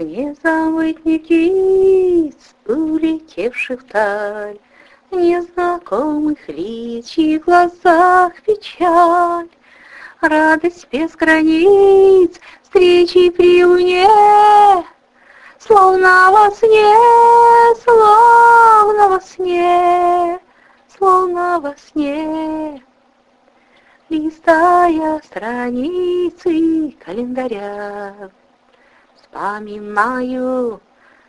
Не забыть ни птиц, улетевших вдаль, незнакомых лиц, в чьих глазах печаль. Радость без границ, встречи при луне, словно во сне, словно во сне, словно во сне. Листая страницы календаря, вспоминаю,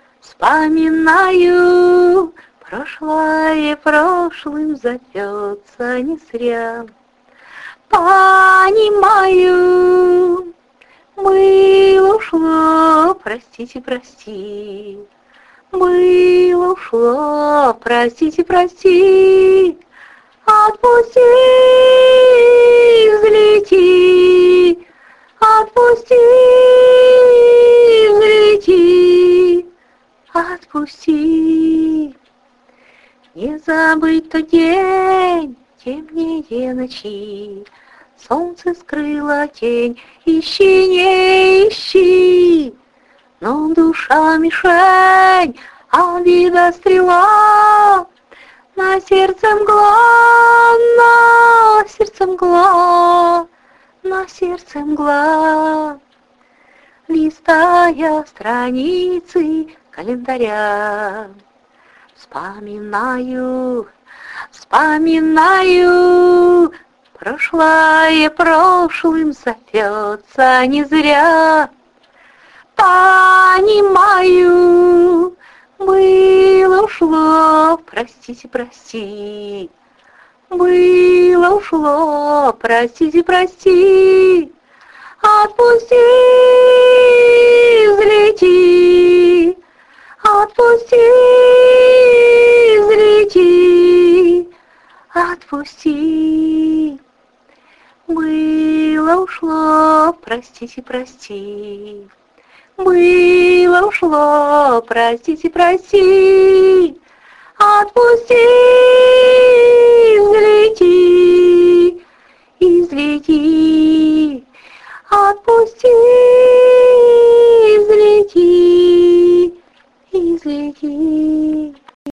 вспоминаю, прошлое прошлым зовется не зря. Понимаю, было ушло, простите, прости. Было ушло, простите, прости. Отпусти, взлети, отпусти, взлети, отпусти. Не забыть тот день, темнее ночи, солнце скрыло тень, ищи, не ищи. Но душа мишень, обида стрела, на сердце мгла, на сердце мгла, на сердце мгла. Листая страницы календаря, вспоминаю, вспоминаю, прошлое прошлым зовется не зря. Понимаю, было ушло, простите, прости. Было ушло, простите, прости. Отпусти, взлети, отпусти, взлети, отпусти. Было ушло, простите, прости. Было ушло, простите, прости. Отпусти, взлети, взлети.